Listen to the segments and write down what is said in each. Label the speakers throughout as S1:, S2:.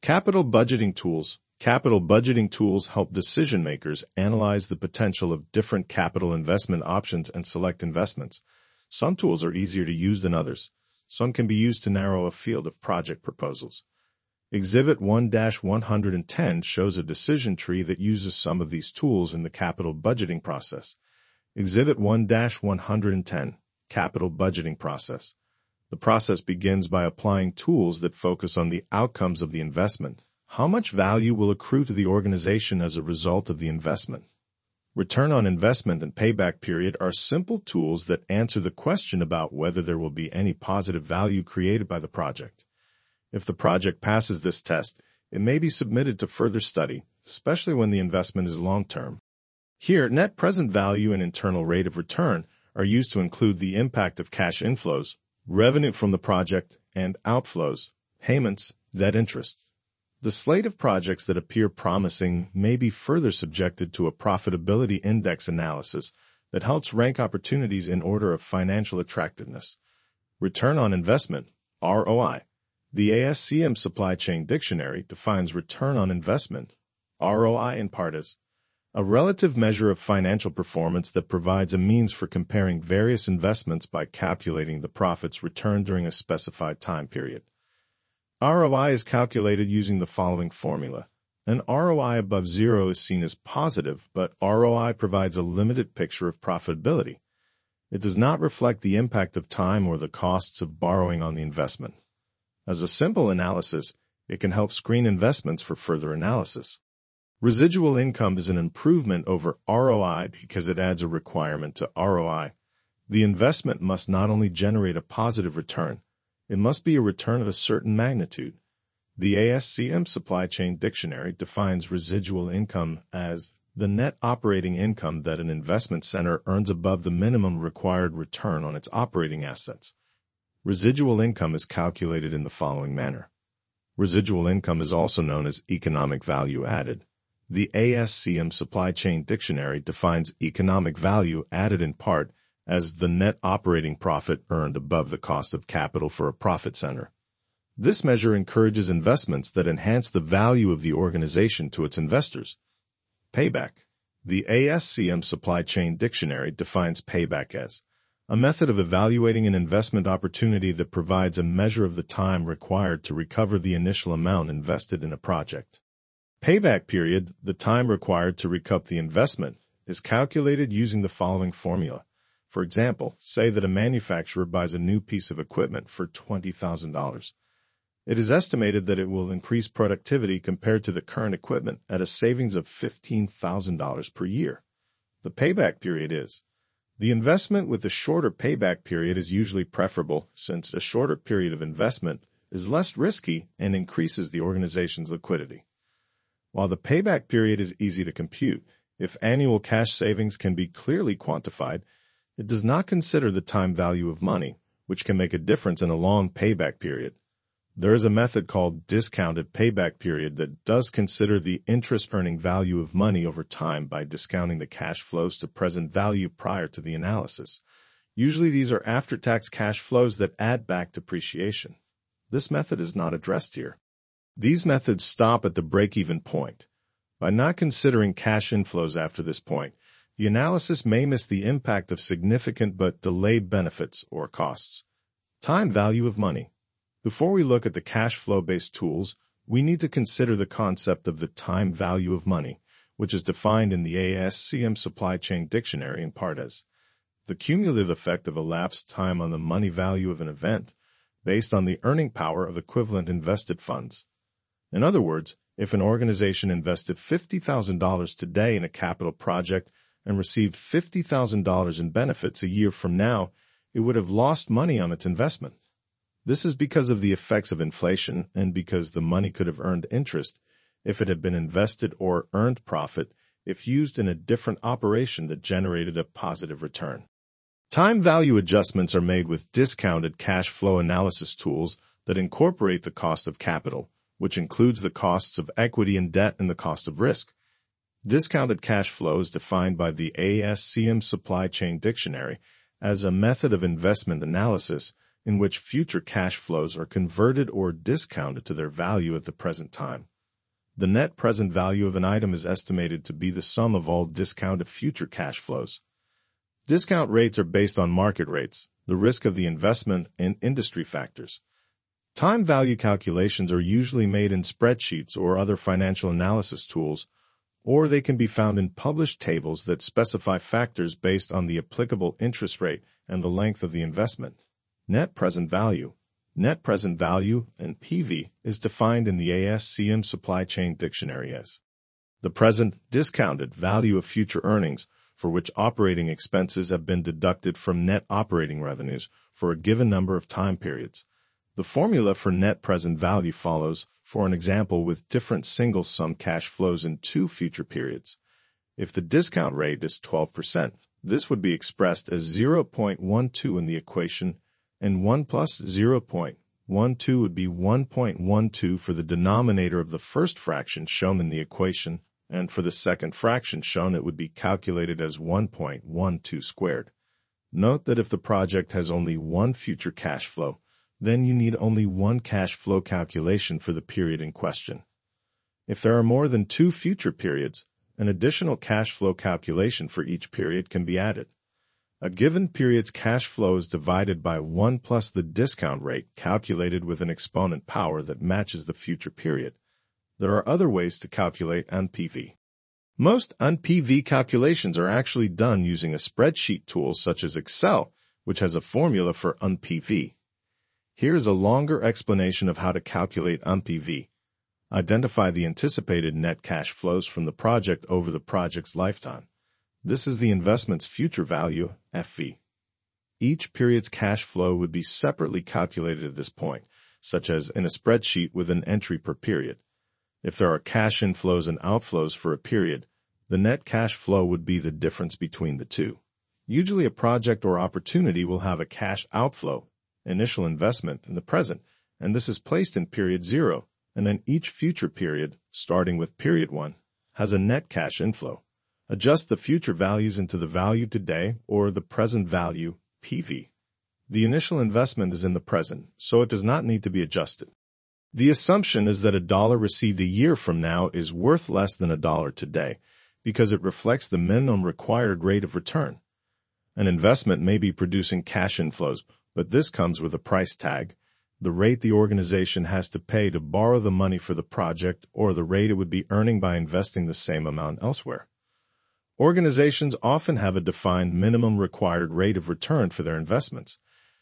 S1: Capital budgeting tools. Capital budgeting tools help decision makers analyze the potential of different capital investment options and select investments. Some tools are easier to use than others. Some can be used to narrow a field of project proposals. Exhibit 1-110 shows a decision tree that uses some of these tools in the capital budgeting process. Exhibit 1-110, Capital Budgeting Process. The process begins by applying tools that focus on the outcomes of the investment. How much value will accrue to the organization as a result of the investment? Return on investment and payback period are simple tools that answer the question about whether there will be any positive value created by the project. If the project passes this test, it may be submitted to further study, especially when the investment is long-term. Here, net present value and internal rate of return are used to include the impact of cash inflows, revenue from the project, and outflows, payments, debt interest. The slate of projects that appear promising may be further subjected to a profitability index analysis that helps rank opportunities in order of financial attractiveness. Return on investment, ROI. The ASCM Supply Chain Dictionary defines return on investment, ROI in part as a relative measure of financial performance that provides a means for comparing various investments by calculating the profits returned during a specified time period. ROI is calculated using the following formula. An ROI above zero is seen as positive, but ROI provides a limited picture of profitability. It does not reflect the impact of time or the costs of borrowing on the investment. As a simple analysis, it can help screen investments for further analysis. Residual income is an improvement over ROI because it adds a requirement to ROI. The investment must not only generate a positive return, it must be a return of a certain magnitude. The ASCM Supply Chain Dictionary defines residual income as the net operating income that an investment center earns above the minimum required return on its operating assets. Residual income is calculated in the following manner. Residual income is also known as economic value added. The ASCM Supply Chain Dictionary defines economic value added in part as the net operating profit earned above the cost of capital for a profit center. This measure encourages investments that enhance the value of the organization to its investors. Payback. The ASCM Supply Chain Dictionary defines payback as a method of evaluating an investment opportunity that provides a measure of the time required to recover the initial amount invested in a project. Payback period, the time required to recoup the investment, is calculated using the following formula. For example, say that a manufacturer buys a new piece of equipment for $20,000. It is estimated that it will increase productivity compared to the current equipment at a savings of $15,000 per year. The payback period is. The investment with a shorter payback period is usually preferable since a shorter period of investment is less risky and increases the organization's liquidity. While the payback period is easy to compute, if annual cash savings can be clearly quantified, it does not consider the time value of money, which can make a difference in a long payback period. There is a method called discounted payback period that does consider the interest-earning value of money over time by discounting the cash flows to present value prior to the analysis. Usually these are after-tax cash flows that add back depreciation. This method is not addressed here. These methods stop at the break-even point. By not considering cash inflows after this point, the analysis may miss the impact of significant but delayed benefits or costs. Time value of money. Before we look at the cash flow-based tools, we need to consider the concept of the time value of money, which is defined in the ASCM Supply Chain Dictionary in part as the cumulative effect of elapsed time on the money value of an event based on the earning power of equivalent invested funds. In other words, if an organization invested $50,000 today in a capital project and received $50,000 in benefits a year from now, it would have lost money on its investment. This is because of the effects of inflation and because the money could have earned interest if it had been invested or earned profit if used in a different operation that generated a positive return. Time value adjustments are made with discounted cash flow analysis tools that incorporate the cost of capital, which includes the costs of equity and debt and the cost of risk. Discounted cash flow is defined by the ASCM Supply Chain Dictionary as a method of investment analysis in which future cash flows are converted or discounted to their value at the present time. The net present value of an item is estimated to be the sum of all discounted future cash flows. Discount rates are based on market rates, the risk of the investment, and industry factors. Time value calculations are usually made in spreadsheets or other financial analysis tools, or they can be found in published tables that specify factors based on the applicable interest rate and the length of the investment. Net present value. Net present value, NPV, is defined in the ASCM Supply Chain Dictionary as the present discounted value of future earnings for which operating expenses have been deducted from net operating revenues for a given number of time periods. The formula for net present value follows, for an example with different single-sum cash flows in two future periods. If the discount rate is 12%, this would be expressed as 0.12 in the equation, and 1 plus 0.12 would be 1.12 for the denominator of the first fraction shown in the equation, and for the second fraction shown it would be calculated as 1.12 squared. Note that if the project has only one future cash flow, then you need only one cash flow calculation for the period in question. If there are more than two future periods, an additional cash flow calculation for each period can be added. A given period's cash flow is divided by 1 plus the discount rate calculated with an exponent power that matches the future period. There are other ways to calculate NPV. Most NPV calculations are actually done using a spreadsheet tool such as Excel, which has a formula for NPV. Here is a longer explanation of how to calculate NPV. Identify the anticipated net cash flows from the project over the project's lifetime. This is the investment's future value, FV. Each period's cash flow would be separately calculated at this point, such as in a spreadsheet with an entry per period. If there are cash inflows and outflows for a period, the net cash flow would be the difference between the two. Usually a project or opportunity will have a cash outflow, initial investment, in the present, and this is placed in period 0, and then each future period, starting with period 1, has a net cash inflow. Adjust the future values into the value today or the present value, PV. The initial investment is in the present, so it does not need to be adjusted. The assumption is that $1 received a year from now is worth less than $1 today because it reflects the minimum required rate of return. An investment may be producing cash inflows, but this comes with a price tag, the rate the organization has to pay to borrow the money for the project or the rate it would be earning by investing the same amount elsewhere. Organizations often have a defined minimum required rate of return for their investments.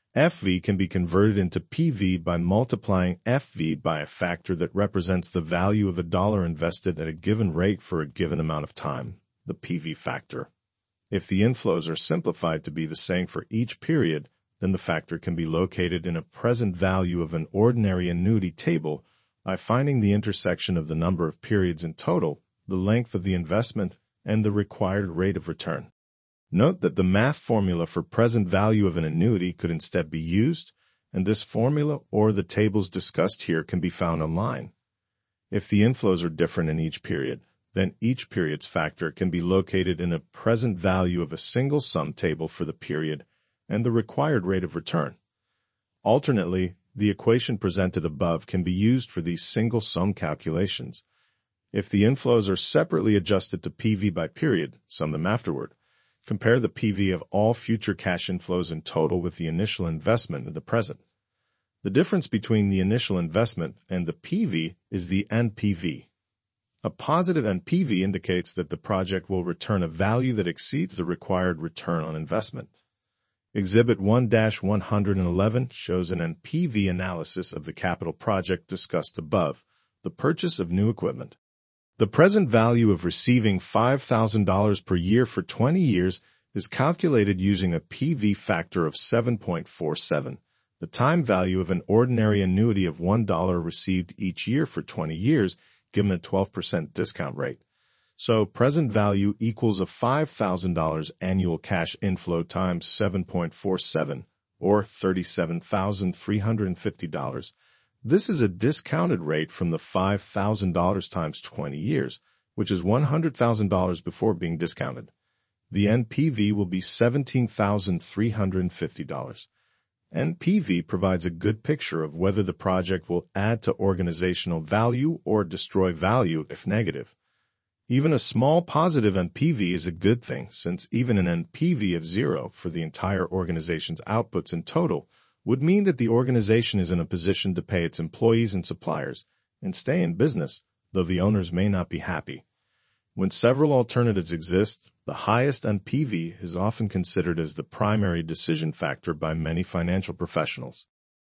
S1: FV can be converted into PV by multiplying FV by a factor that represents the value of $1 invested at a given rate for a given amount of time, the PV factor. If the inflows are simplified to be the same for each period, then the factor can be located in a present value of an ordinary annuity table by finding the intersection of the number of periods in total, the length of the investment, and the required rate of return. Note that the math formula for present value of an annuity could instead be used, and this formula or the tables discussed here can be found online. If the inflows are different in each period, then each period's factor can be located in a present value of a single sum table for the period and the required rate of return. Alternately, the equation presented above can be used for these single sum calculations. If the inflows are separately adjusted to PV by period, sum them afterward. Compare the PV of all future cash inflows in total with the initial investment in the present. The difference between the initial investment and the PV is the NPV. A positive NPV indicates that the project will return a value that exceeds the required return on investment. Exhibit 1-111 shows an NPV analysis of the capital project discussed above, the purchase of new equipment. The present value of receiving $5,000 per year for 20 years is calculated using a PV factor of 7.47, the time value of an ordinary annuity of $1 received each year for 20 years, given a 12% discount rate. So present value equals a $5,000 annual cash inflow times 7.47, or $37,350. This is a discounted rate from the $5,000 times 20 years, which is $100,000 before being discounted. The NPV will be $17,350. NPV provides a good picture of whether the project will add to organizational value or destroy value if negative. Even a small positive NPV is a good thing, since even an NPV of 0 for the entire organization's outputs in total would mean that the organization is in a position to pay its employees and suppliers and stay in business, though the owners may not be happy. When several alternatives exist, the highest NPV is often considered as the primary decision factor by many financial professionals.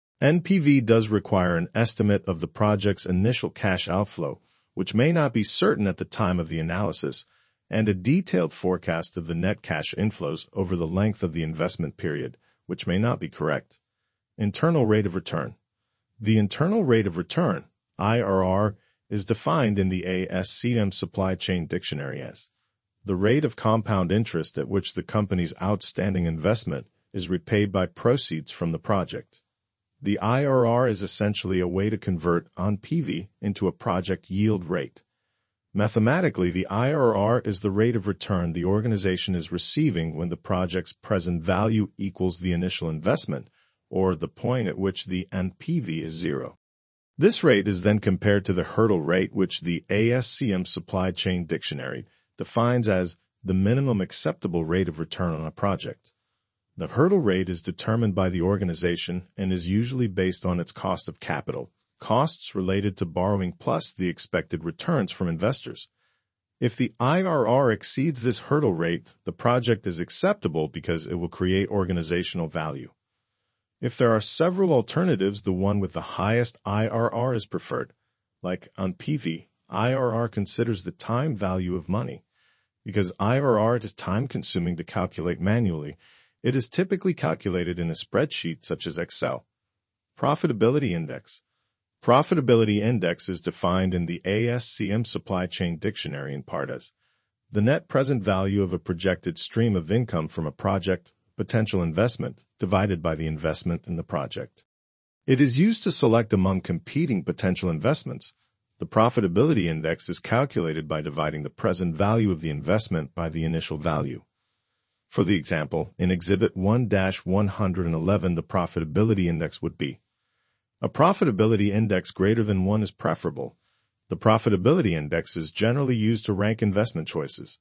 S1: NPV does require an estimate of the project's initial cash outflow, which may not be certain at the time of the analysis, and a detailed forecast of the net cash inflows over the length of the investment period, which may not be correct. Internal rate of return. The internal rate of return, IRR, is defined in the ASCM Supply Chain Dictionary as the rate of compound interest at which the company's outstanding investment is repaid by proceeds from the project. The IRR is essentially a way to convert NPV into a project yield rate. Mathematically, the IRR is the rate of return the organization is receiving when the project's present value equals the initial investment, or the point at which the NPV is 0. This rate is then compared to the hurdle rate, which the ASCM Supply Chain Dictionary defines as the minimum acceptable rate of return on a project. The hurdle rate is determined by the organization and is usually based on its cost of capital, costs related to borrowing plus the expected returns from investors. If the IRR exceeds this hurdle rate, the project is acceptable because it will create organizational value. If there are several alternatives, the one with the highest IRR is preferred. Like on PV, IRR considers the time value of money. Because IRR is time-consuming to calculate manually, it is typically calculated in a spreadsheet such as Excel. Profitability Index. Profitability Index is defined in the ASCM Supply Chain Dictionary in part as the net present value of a projected stream of income from a project, potential investment, divided by the investment in the project. It is used to select among competing potential investments. The profitability index is calculated by dividing the present value of the investment by the initial value. For the example, in Exhibit 1-111, the profitability index would be a profitability index greater than 1 is preferable. The profitability index is generally used to rank investment choices.